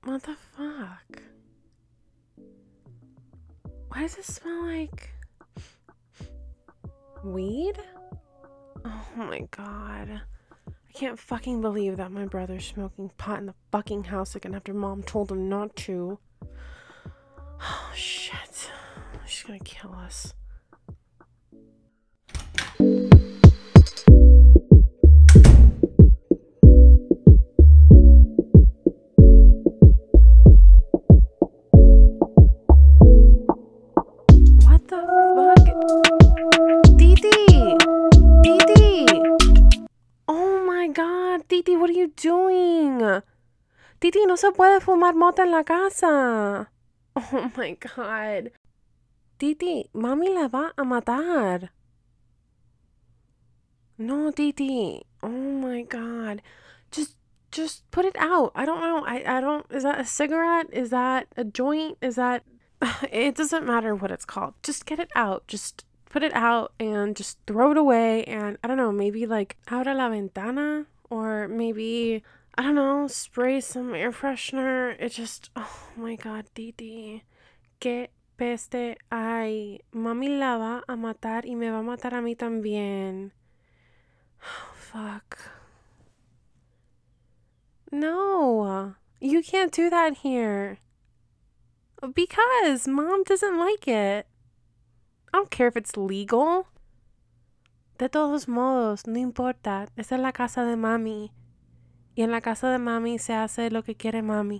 What the fuck? Why does it smell like weed? Oh my god. I can't fucking believe that my brother's smoking pot in the fucking house again after mom told him not to. Oh shit. She's gonna kill us. What the fuck? Titi! Titi! Oh my god, Titi, what are you doing? Titi, no se puede fumar mota en la casa. Oh my god. Titi, mami la va a matar. No, Titi. Oh my god. Just put it out. I don't know. I don't, is that a cigarette? Is that a joint? Is that, it doesn't matter what it's called. Just get it out. Just put it out and just throw it away. And I don't know, maybe like out a la ventana, or maybe, I don't know, spray some air freshener. It just, oh my god, Titi. Que peste hay. Mami la va a matar y me va a matar a mí también. Oh, fuck. No, you can't do that here. Because mom doesn't like it. I don't care if it's legal. De todos modos, no importa. Esa es la casa de mami. Y en la casa de mami se hace lo que quiere mami.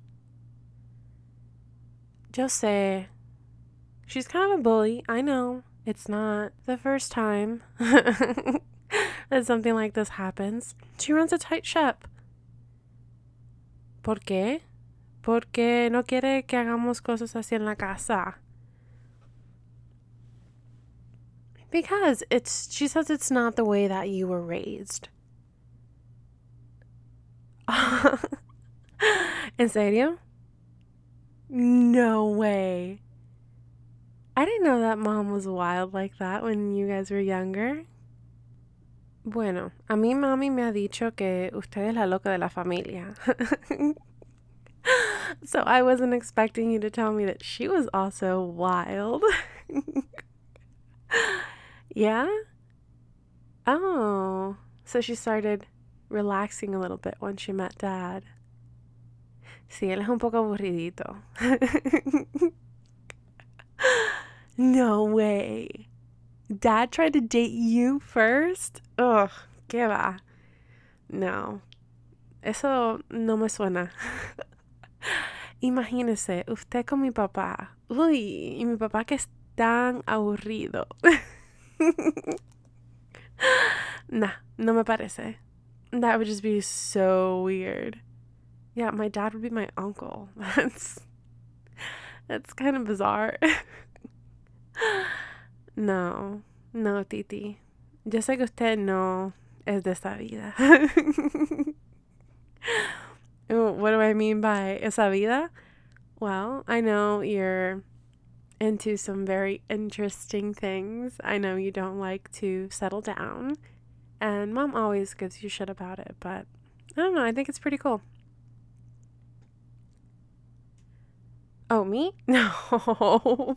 Yo sé. She's kind of a bully. I know. It's not the first time that something like this happens. She runs a tight ship. ¿Por qué? Porque no quiere que hagamos cosas así en la casa. Because she says it's not the way that you were raised. ¿En serio? No way. I didn't know that mom was wild like that when you guys were younger. Bueno, a mí mami me ha dicho que usted es la loca de la familia. So I wasn't expecting you to tell me that she was also wild. Yeah? Oh, so she started relaxing a little bit when she met Dad. Sí, él es un poco aburridito. No way. Dad tried to date you first? Ugh, ¿qué va? No, eso no me suena. Imagínese, usted con mi papá. Uy, y mi papá que es tan aburrido. Nah, no me parece. That would just be so weird. Yeah, my dad would be my uncle. That's kind of bizarre. No, Titi. Yo sé que usted no es de esta vida. What do I mean by esa vida? Well, I know you're into some very interesting things. I know you don't like to settle down. And mom always gives you shit about it, but I don't know, I think it's pretty cool. Oh, me? No.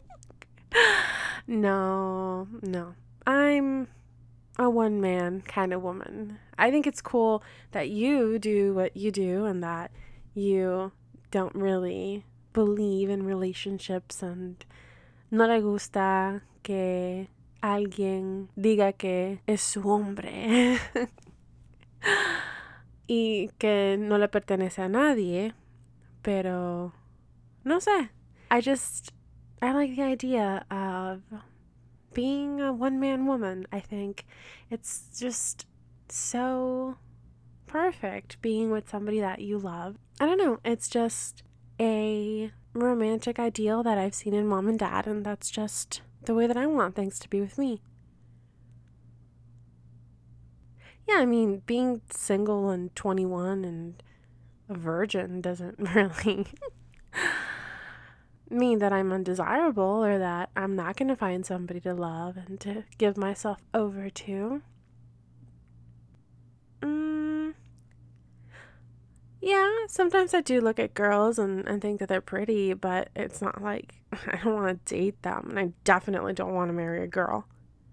No. I'm a one-man kind of woman. I think it's cool that you do what you do and that you don't really believe in relationships and no le gusta que alguien diga que es su hombre y que no le pertenece a nadie, pero no sé. I like the idea of being a one-man woman. I think it's just so perfect being with somebody that you love. I don't know, it's just a romantic ideal that I've seen in mom and dad, and that's just the way that I want things to be with me. Yeah, I mean, being single and 21 and a virgin doesn't really mean that I'm undesirable or that I'm not going to find somebody to love and to give myself over to. Yeah, sometimes I do look at girls and think that they're pretty, but it's not like I don't want to date them, and I definitely don't want to marry a girl.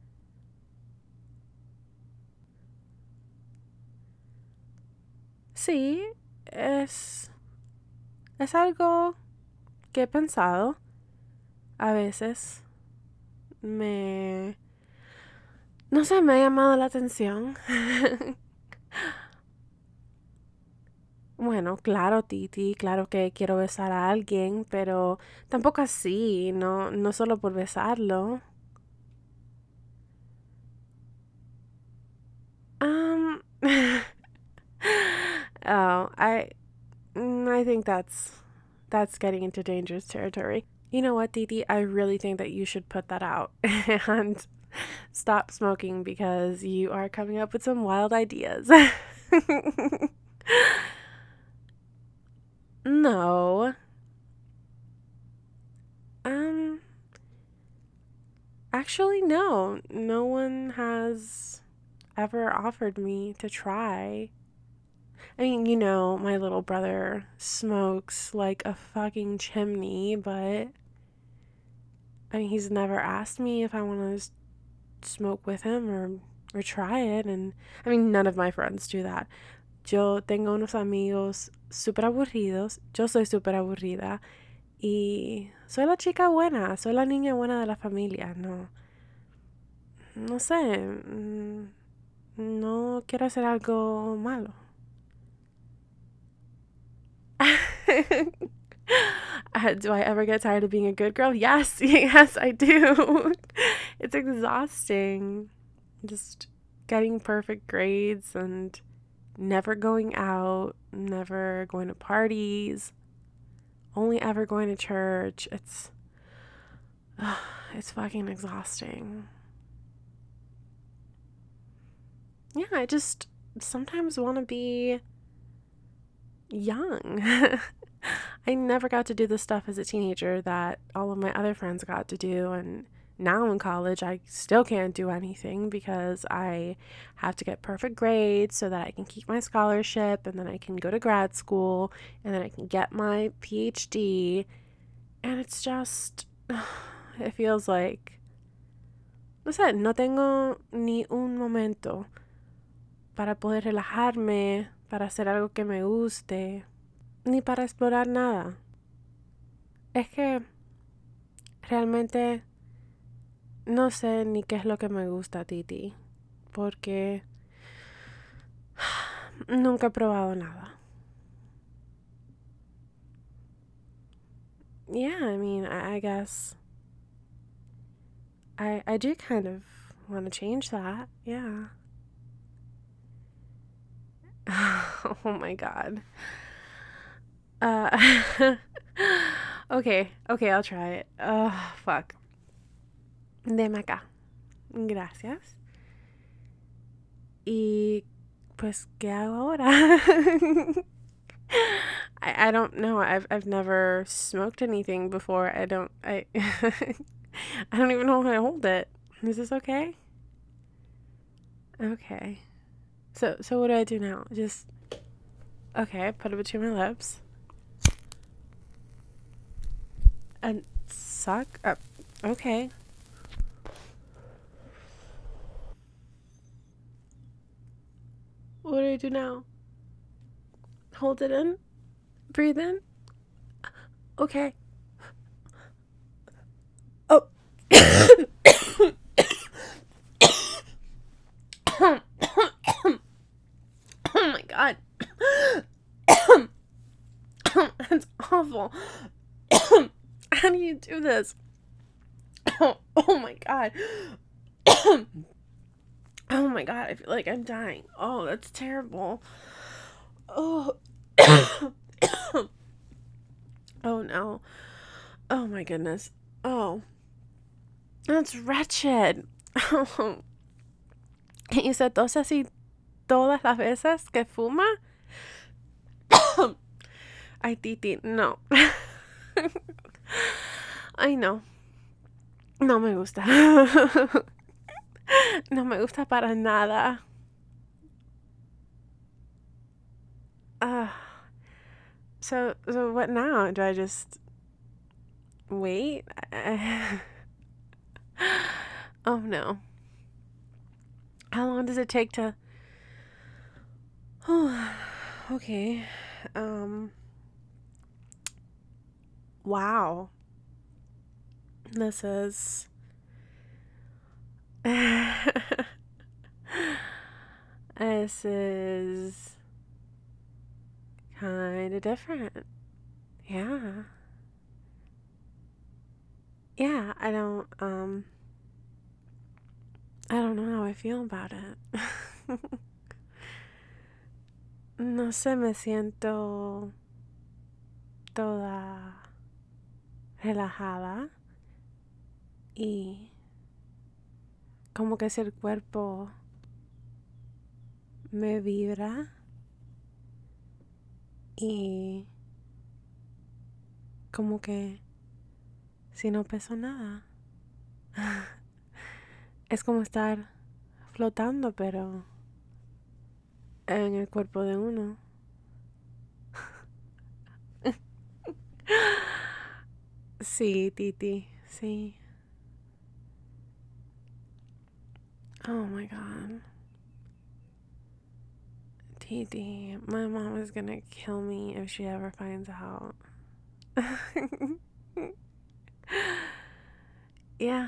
Sí, es algo que he pensado a veces. Me, no sé, me ha llamado la atención. Bueno, claro, Titi, claro que quiero besar a alguien, pero tampoco así, no solo por besarlo. Um, oh, I think that's getting into dangerous territory. You know what, Titi? I really think that you should put that out and stop smoking because you are coming up with some wild ideas. No. Um, actually, no. No one has ever offered me to try. I mean, my little brother smokes like a fucking chimney, but I mean, he's never asked me if I want to smoke with him or try it. And I mean, none of my friends do that. Yo tengo unos amigos súper aburridos. Yo soy súper aburrida. Y soy la chica buena. Soy la niña buena de la familia. No sé. No quiero hacer algo malo. Do I ever get tired of being a good girl? Yes, yes, I do. It's exhausting. Just getting perfect grades and never going out, never going to parties, only ever going to church. It's fucking exhausting. Yeah, I just sometimes want to be young. I never got to do the stuff as a teenager that all of my other friends got to do, and now in college I still can't do anything because I have to get perfect grades so that I can keep my scholarship, and then I can go to grad school, and then I can get my PhD. And it's just it feels like no sé, no tengo ni un momento para poder relajarme, para hacer algo que me guste, ni para explorar nada. Es que realmente no sé ni qué es lo que me gusta, Titi, porque nunca he probado nada. Yeah, I mean, I guess I do kind of want to change that. Yeah. Oh my god. Uh okay, I'll try it. Fuck. Deme acá. Gracias. Y pues, ¿qué hago ahora? I don't know. I've never smoked anything before. I I don't even know how to hold it. Is this okay? Okay. So what do I do now? Just okay, put it between my lips. And suck up. Okay. What do I do now? Hold it in? Breathe in? Okay. Oh. Oh my god. That's awful. How do you do this? Oh my god. Oh my god, I feel like I'm dying. Oh, that's terrible. Oh. Oh no. Oh my goodness. Oh. That's wretched. Oh. Y se tose así todas las veces que fuma. Ay, Titi, no. Ay, no. No me gusta. No me gusta para nada. Ah, So what now? Do I just wait? Oh no. How long does it take to... Oh, okay. Wow. This is... This is kind of different. Yeah. Yeah, I don't know how I feel about it. No sé, me siento toda relajada y como que si el cuerpo me vibra y como que si no peso nada. Es como estar flotando, pero en el cuerpo de uno. Sí, Titi, sí. Oh my god. Titi, my mom is gonna kill me if she ever finds out. Yeah,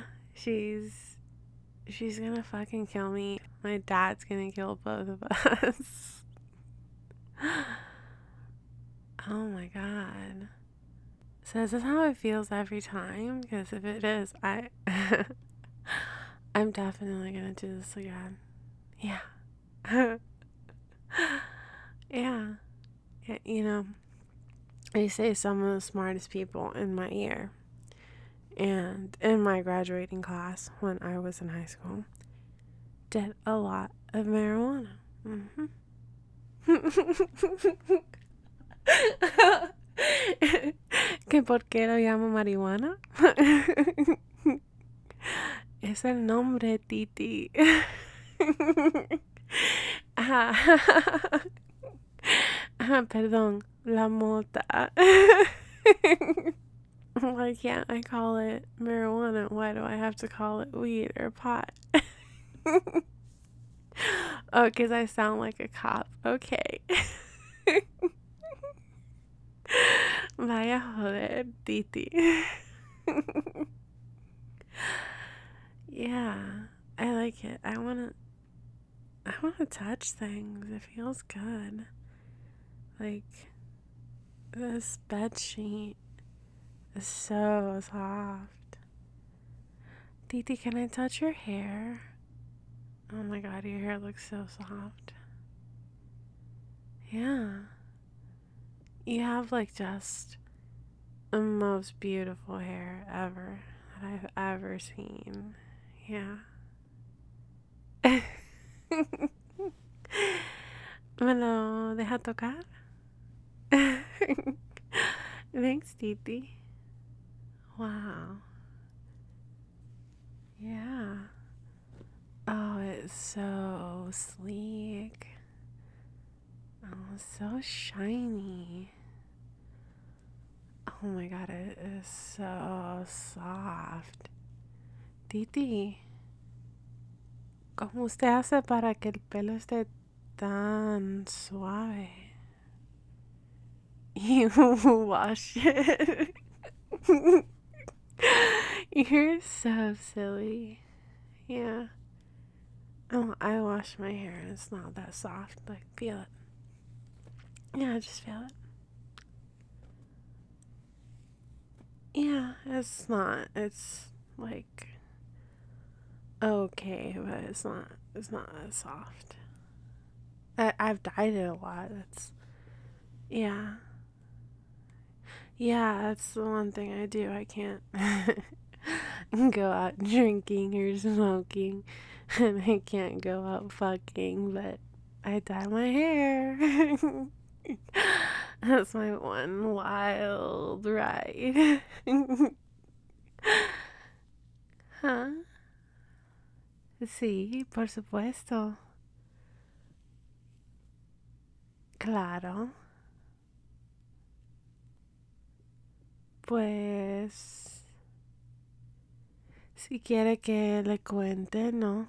she's gonna fucking kill me. My dad's gonna kill both of us. Oh my god. So is this how it feels every time? Because if it is, I'm definitely gonna do this again. Yeah. Yeah. Yeah. You know, they say some of the smartest people in my year and in my graduating class when I was in high school did a lot of marijuana. Mm-hmm. ¿Que por qué lo llamo marihuana? Es el nombre, Titi. Perdón, la mota. Why can't I call it marijuana? Why do I have to call it weed or pot? Oh, because I sound like a cop. Okay. Vaya joder, Titi. Yeah, I like it. I wanna touch things. It feels good. Like, this bed sheet is so soft. Titi, can I touch your hair? Oh my god, your hair looks so soft. Yeah. You have like just the most beautiful hair ever that I've ever seen. Yeah. ¿Me lo deja tocar? Thanks, Titi. Wow. Yeah. Oh, it's so sleek. Oh, so shiny. Oh my god, it is so soft. Titi, ¿cómo usted hace para que el pelo esté tan suave? You wash it. You're so silly. Yeah. Oh, I wash my hair and it's not that soft. Like, feel it. Yeah, just feel it. Yeah, it's not. It's like okay, but it's not. It's not that soft. I've dyed it a lot. Yeah, yeah. That's the one thing I do. I can't go out drinking or smoking, and I can't go out fucking. But I dye my hair. That's my one wild ride. Huh? Sí, por supuesto. Claro. Pues, si quiere que le cuente, no,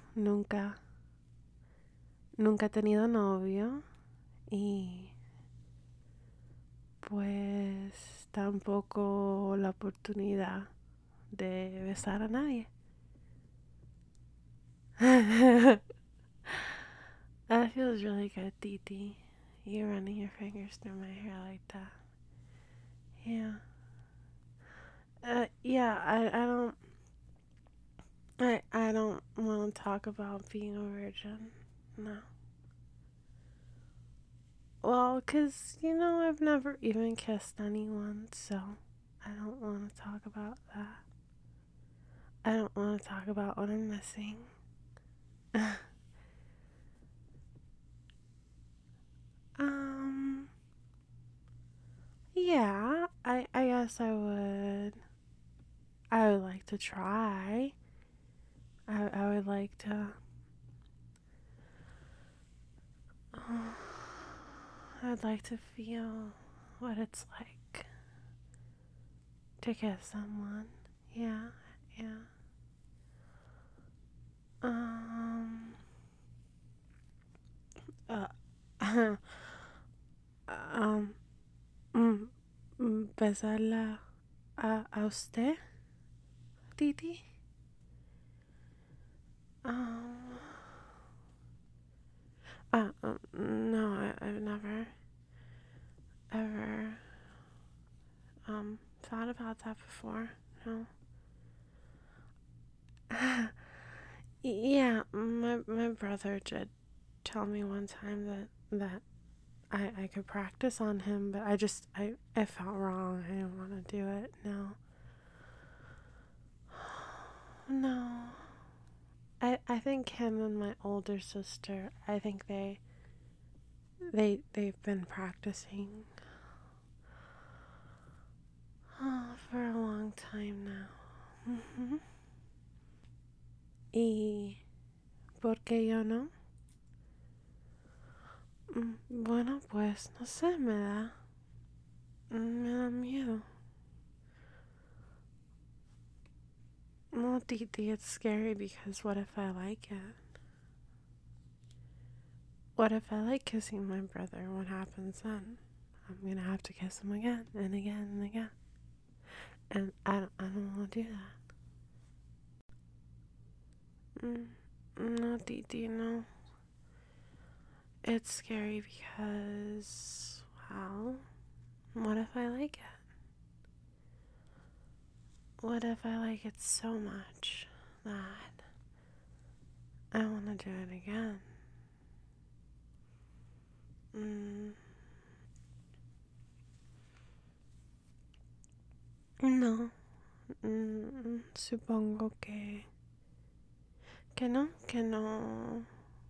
nunca he tenido novio y pues tampoco la oportunidad de besar a nadie. That feels really good, Titi. You running your fingers through my hair like that. Yeah. Yeah, I don't want to talk about being a virgin. No. Well, 'cause, I've never even kissed anyone, so I don't want to talk about that. I don't want to talk about what I'm missing. um, yeah, I guess I would like to try. I would like to, I'd like to feel what it's like to kiss someone. Yeah, yeah. Um, uh, um, mm, besarla a usted, Titi? Um, no, I've never, ever, thought about that before. No. Yeah, my brother did tell me one time that I could practice on him, but I felt wrong. I didn't want to do it. No. No. I think him and my older sister, I think they've been practicing for a long time now. ¿Y por qué yo no? Bueno, pues no sé, me da miedo. No, Titi, it's scary because what if I like it? What if I like kissing my brother? What happens then? I'm gonna have to kiss him again and again and again. And I don't want to do that. No, Titi, no. It's scary because, well, what if I like it? What if I like it so much that I want to do it again? No, supongo que no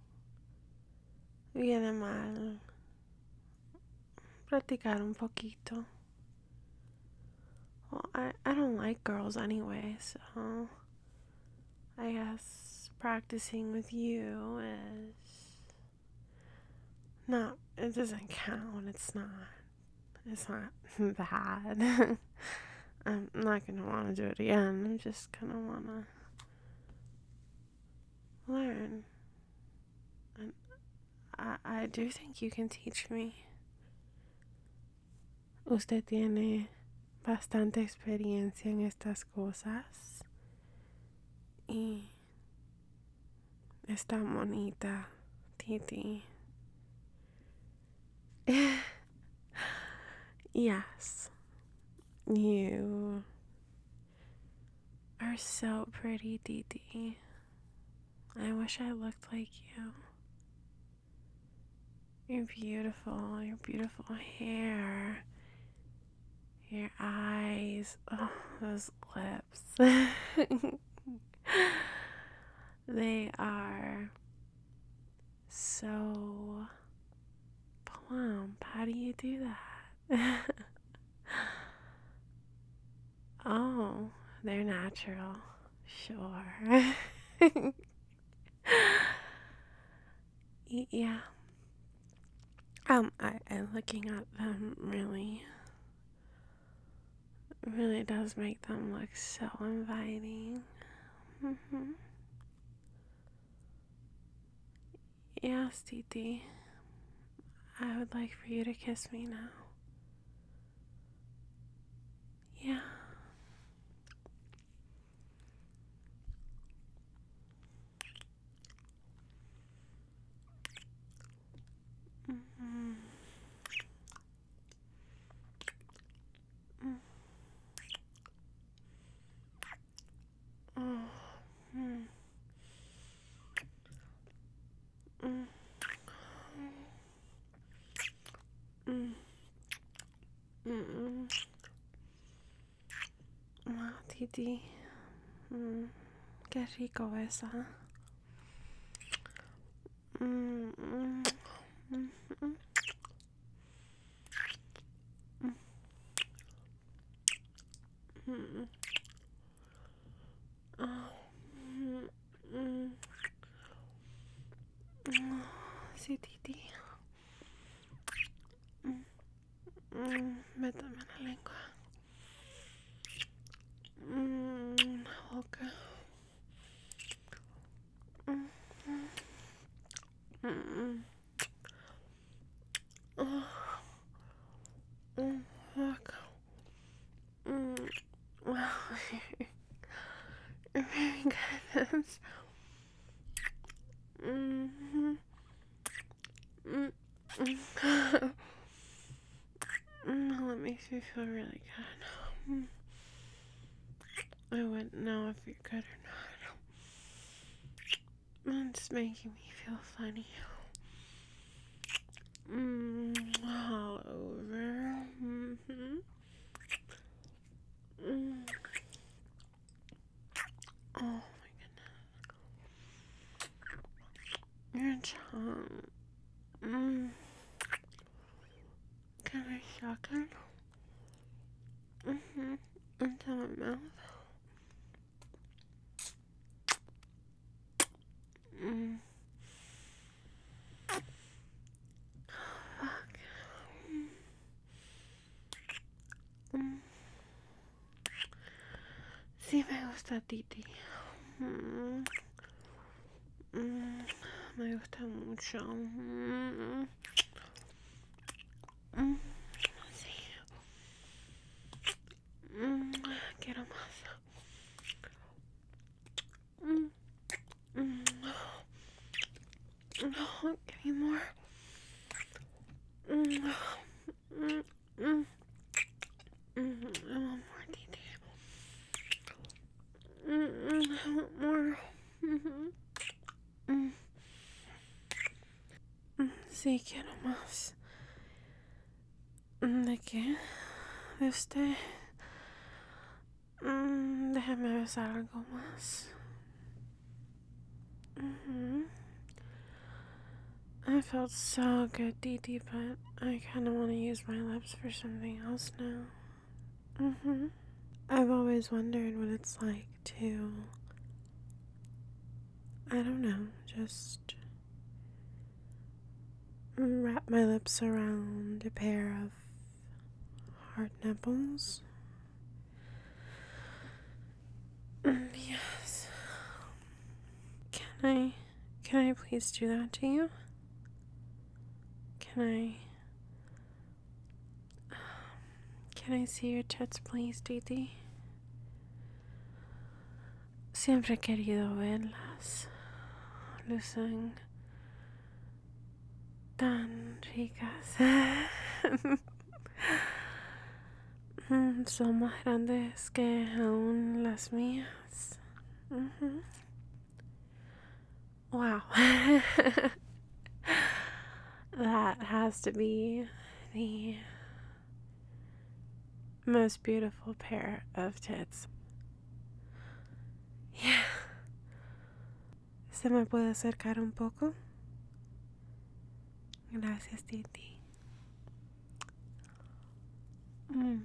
viene mal practicar un poquito. Well, I don't like girls anyway, so I guess practicing with you is not, it doesn't count. It's not bad. I'm not gonna want to do it again. I'm just gonna wanna learn. And I do think you can teach me. Usted tiene bastante experiencia en estas cosas. Y está bonita, Titi. Yes, you are so pretty, Titi. I wish I looked like you. You're beautiful. Your beautiful hair. Your eyes. Oh, those lips. They are so plump. How do you do that? Oh, they're natural. Sure. Yeah. I'm looking at them really, really does make them look so inviting. Mm-hmm. Yes, Titi. I would like for you to kiss me now. Yeah. Mm-hmm. Oh. Mm. Mm. Mm. Mm. Wow, Titi. Mm. Qué rico esa. Mm. Mm. Mm. Mm. Mm. Oh. Mm. Mm. Mm. Sí, Titi. Mm. Mm. Métame la lengua. Mm. Okay. Mm. Mm. Oh. Mm. Fuck. Mm. Wow. Oh my goodness. Mm-hmm. Mm. Mm. That makes me feel really good. Mm. I wouldn't know if you're good or not. It's making me feel funny. All over. Mm-hmm. Mm. Oh my goodness. Your tongue. Mm. Can I suck it? Mm-hmm. Into my mouth. Mm. Fuck. Mm. Sí me gusta Titi. Mm. Mm. Me gusta mucho. Mm. Mm. Sí. Mm. Quiero más. Mm. Mm. No, give me more. Mm. Mm. Mm. Mm. I want more Titi. Mm. I want more. Mm-hmm. Mm. Sí, quiero más. ¿De qué? ¿De usted? Déjame besar algo más. I felt so good, Dee, but I kind of want to use my lips for something else now. I've always wondered what it's like to, I don't know, just wrap my lips around a pair of hard nipples. Yes. Can I please do that to you? Can I see your tits, please, Didi? Siempre he querido verlas. Lucen tan ricas. Son más grandes que aún las mías. Wow. That has to be the most beautiful pair of tits. Yeah. ¿Se me puede acercar un poco? Gracias, Titi. Mm.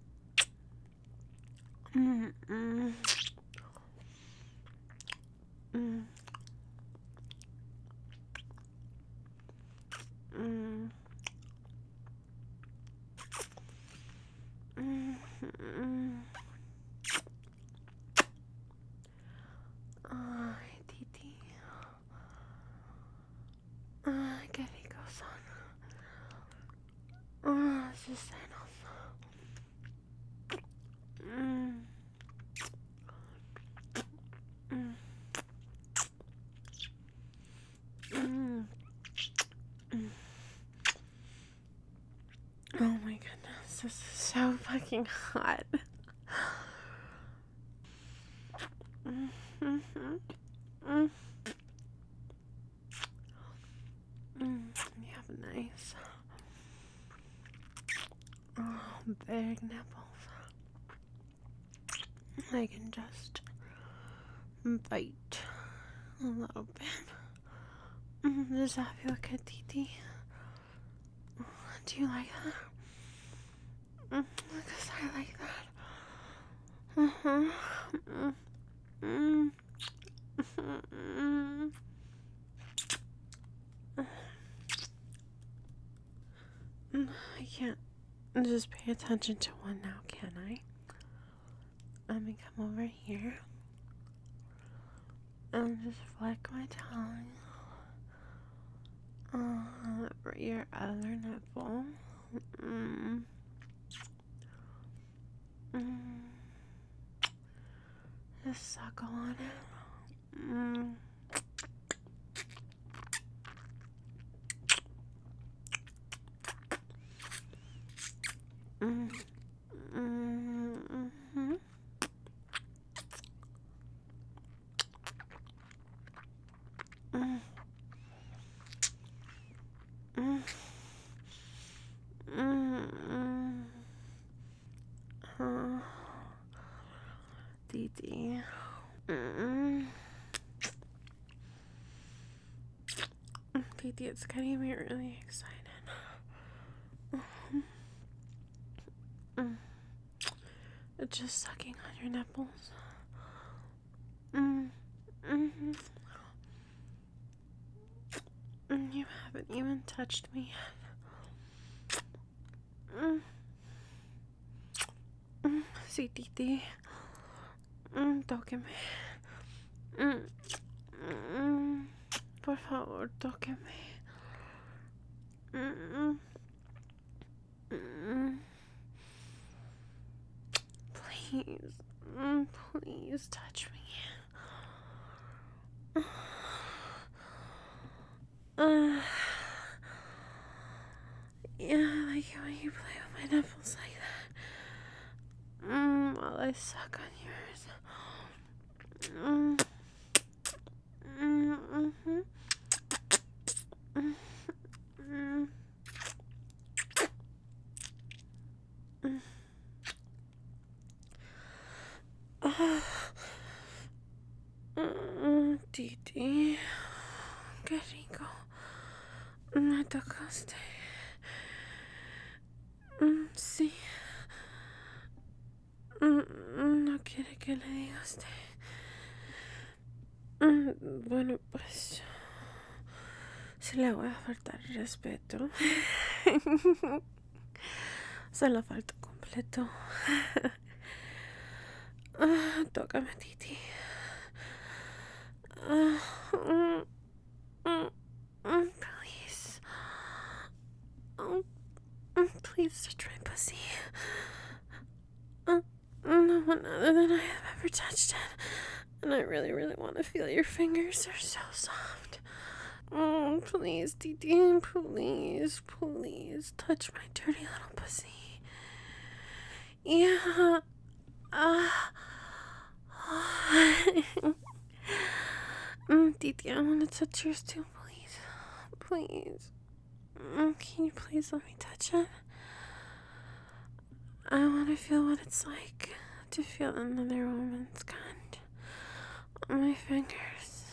Mm. Mm. Mm. Mm. Mm. Mm. sus senos. Mm. Mm. Mm. Mm. Oh my goodness, this is so fucking hot. Mm-hmm. Mm. You have nice, big nipples. I can just bite a little bit. Does that feel good, Titi? Do you like that? Because I like that. I can't just pay attention to one now, can I? Let me come over here and just flick my tongue over your other nipple. Just suckle on it. Dee. Dee, it's getting me really excited. Just sucking on your nipples. You haven't even touched me yet. Sí, Titi. Tóqueme. Por favor, tóqueme. Please. Please touch me. Yeah, I like it when you play with my nipples like that. While I suck on yours. Titi, qué rico. Me tocaste. Sí. No quiere que le diga a usted. Bueno, pues sí le voy a faltar respeto. Se lo falta completo. Tócame, Titi. Please. Please touch my pussy. No one other than I have ever touched it. And I really, really want to feel your fingers. They're so soft. Please, Titi. Please, please. Touch my dirty little pussy. Yeah. Titi, I want to touch yours too, please. Please. Can you please let me touch it? I want to feel what it's like to feel another woman's cunt on my fingers.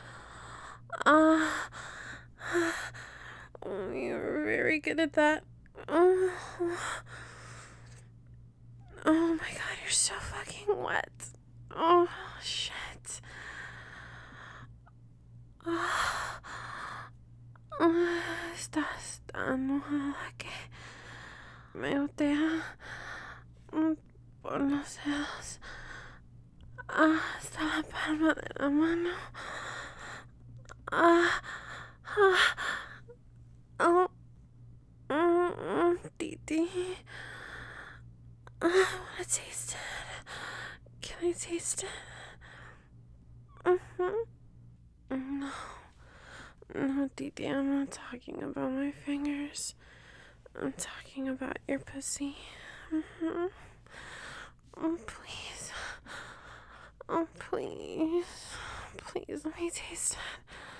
You're very good at that. Oh my god, you're so fucking wet. Oh, shit. Estás tan mojada que me gotea por los dedos hasta la palma de la mano. Dee. I want to taste it. Can I taste it? No. No, Dee, I'm not talking about my fingers. I'm talking about your pussy. Oh, please. Oh, please. Please, let me taste it.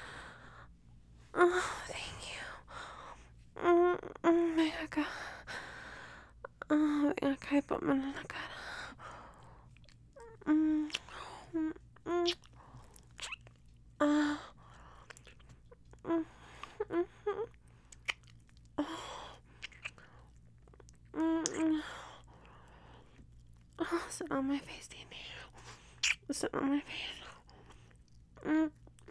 Oh, thank you. Venga acá. Venga acá y pónmelo en la cara. Sit on my face, Dee. Sit on my face.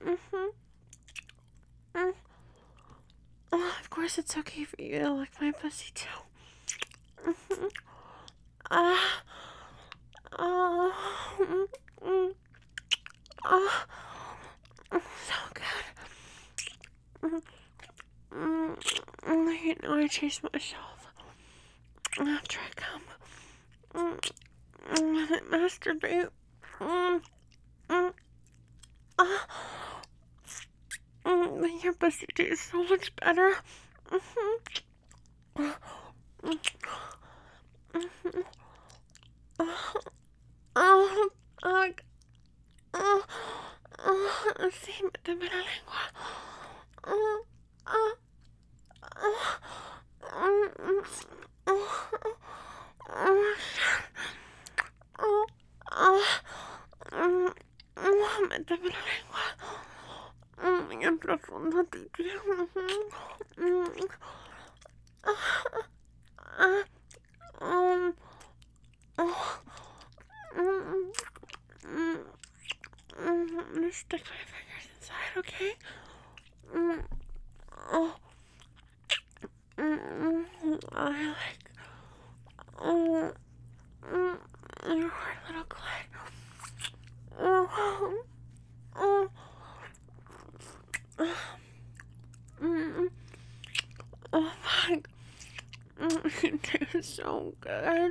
Oh, of course it's okay for you to lick my pussy too. So good. You know I chase myself after I come. When I masturbate. But your pussy tastes so much better. Oh, fuck. Sí, méteme la lengua. Méteme la lengua. Bien profundo, Titi. I'm gonna stick my fingers inside, okay? I like your hard little clit. Oh fuck. You taste so good.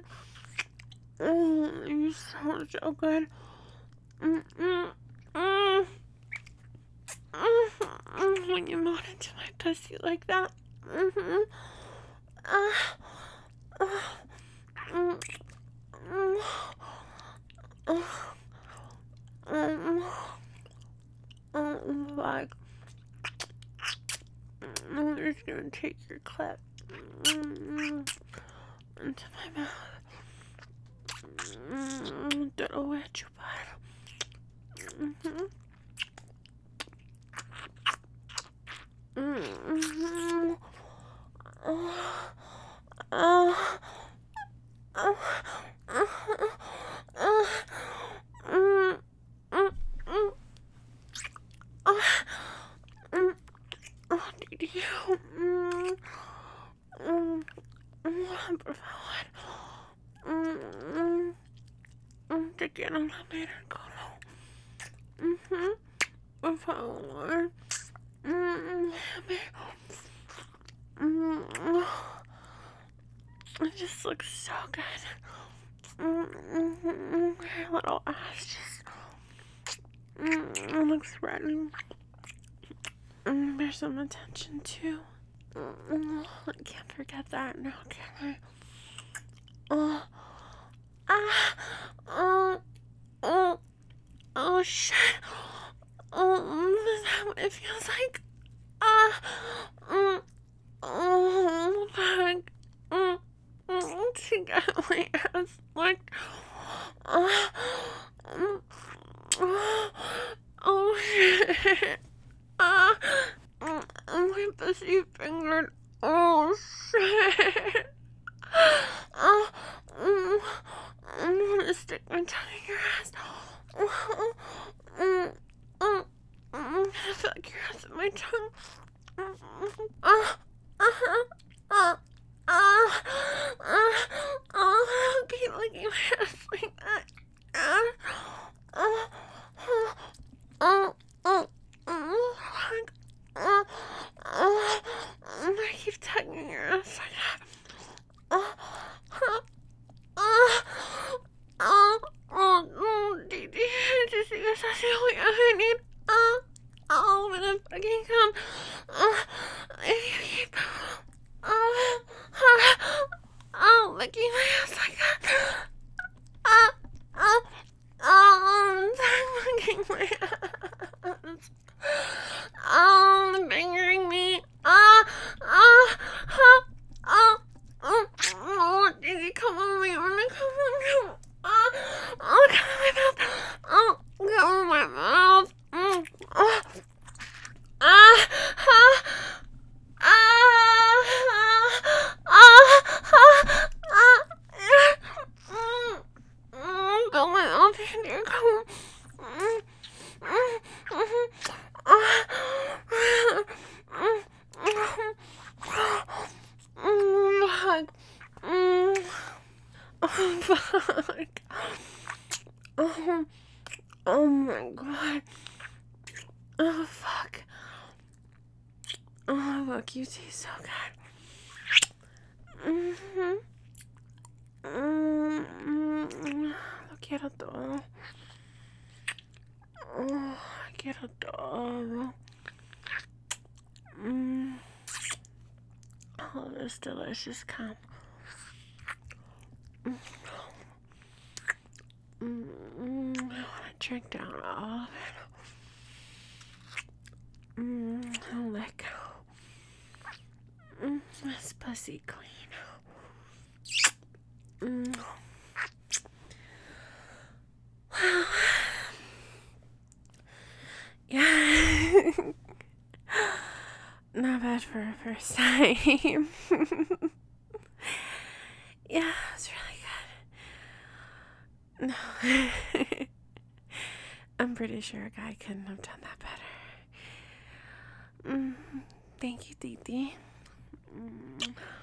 You sound so good. When you moan into my pussy like that. Like, I'm just gonna take your clit into my mouth. That'll wet your butt. Por favor. Te quiero lamer el culo. Por favor. It just looks so good. Her little ass just looks ready. There's some attention too. I can't forget that now, can I? Oh shit. Is that what it feels like? Fuck. She got my ass licked. Oh shit. My pussy fingered. Oh shit. I'm gonna stick my tongue in your ass. I'm gonna fuck your ass with my tongue. Okay, licking my ass like that. Licking my ass. Fingering me. Come on, me. Come on. Come on, my mouth. Come on, my mouth. Go my mouth. Come on. Fuck. Oh my god. Oh fuck. Oh look, you taste so good. Lo quiero todo. Oh, quiero todo. Oh, this delicious cum. I want to drink down all of it. I'll let go. This pussy clean. Yeah. Not bad for a first time. Yeah, it's really good. No. I'm pretty sure a guy couldn't have done that better. Thank you, Titi.